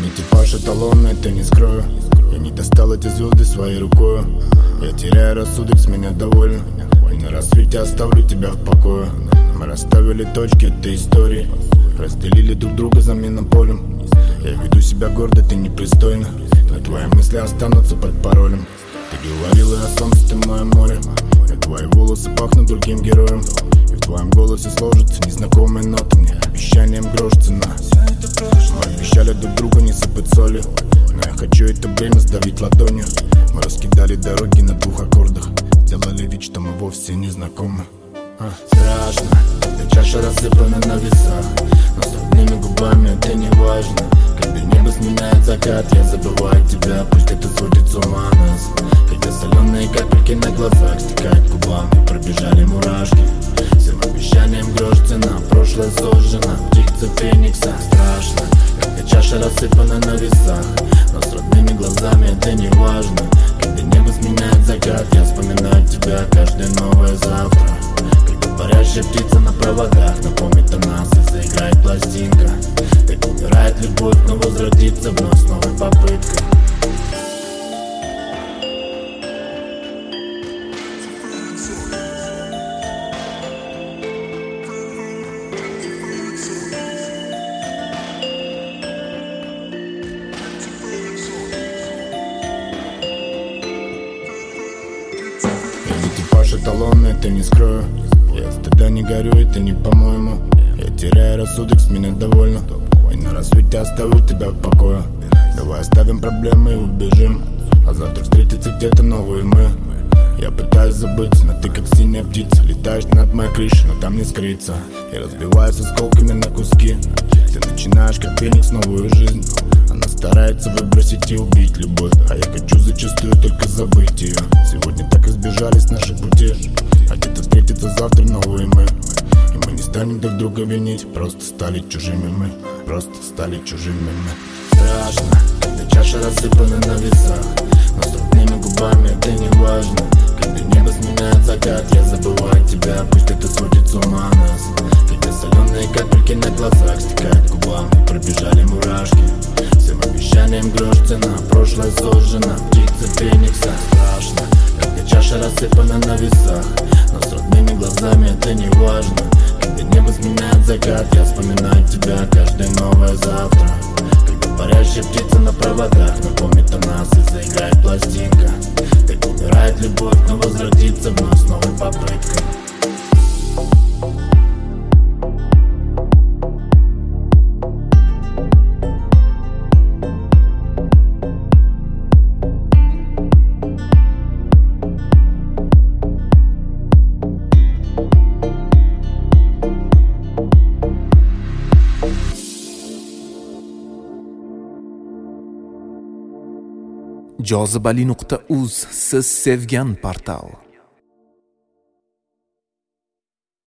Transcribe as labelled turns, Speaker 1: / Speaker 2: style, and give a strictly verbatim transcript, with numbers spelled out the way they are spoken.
Speaker 1: не типаж эталонный, ты не скрою. Я не достал эти звезды своей рукою. Я теряю рассудок, с меня довольно. И на рассвете оставлю тебя в покое. Мы расставили точки этой истории, разделили друг друга заменным полем. Я веду себя гордо, ты непристойно, но твои мысли останутся под паролем. Ты говорила о солнце, ты мое море, и твои волосы пахнут другим героем. И в твоем голосе сложатся незнакомые ноты, мне обещанием грош цена. Мы обещали друг другу не сыпать соли, но я хочу это время сдавить ладонью. Мы раскидали дороги на двух аккордах, сделали вид, что мы вовсе не знакомы. а. Страшно, когда чаша рассыпана на весах, но с родными губами это не важно. Когда небо сменяет закат, я забываю тебя, пусть это сводит с ума нас. Когда соленые капельки на глазах стекают к губам, и пробежали мурашки. Всем обещаниям грош цена, прошлое сожжено, птица феникса. Страшно, когда чаша рассыпана на весах, но с родными глазами это не важно. Когда небо сменяет закат, я вспоминаю тебя каждое новое завтра. Когда парящая птица на проводах напомнит о нас и заиграет пластинка. Так умирает любовь, но возродится вновь с новой попыткой. Типаж эталонный, ты не скрою. Я от стыда не горю, это не по-моему. Я теряю рассудок, с меня довольно. И на рассвете оставлю тебя в покое. Давай оставим проблемы и убежим, а завтра встретится где-то новые мы. Я пытаюсь забыть, но ты как синяя птица, летаешь над моей крышей, но там не скрыться. Я разбиваюсь осколками на куски. Ты начинаешь как феникс новую жизнь. Она старается выбросить и убить любовь, а я хочу зачастую только забыть ее. Сегодня так избежались наши пути, а где-то встретится завтра новые мы. И мы не станем друг друга винить, просто стали чужими мы. Просто стали чужими мы. Страшно, когда чаша рассыпана на весах, но с родными губами это не важно. Когда небо сменяет закат, я забываю тебя, пусть это сводит с ума нас. Когда соленые капельки на глазах стекают к губам, и пробежали мурашки. Всем обещаниям грош цена, прошлое сожжено, птица феникса. Страшно, когда чаша рассыпана на весах, но с родными глазами это не важно. Когда небо сменяет закат, я вспоминаю тебя каждое новое завтра. Когда парящая птица на проводах напомнит о нас и заиграет пластинка. Так умирает любовь, но возродится вновь с новой попыткой.
Speaker 2: jozibali nuqta uz siz sevgan portal.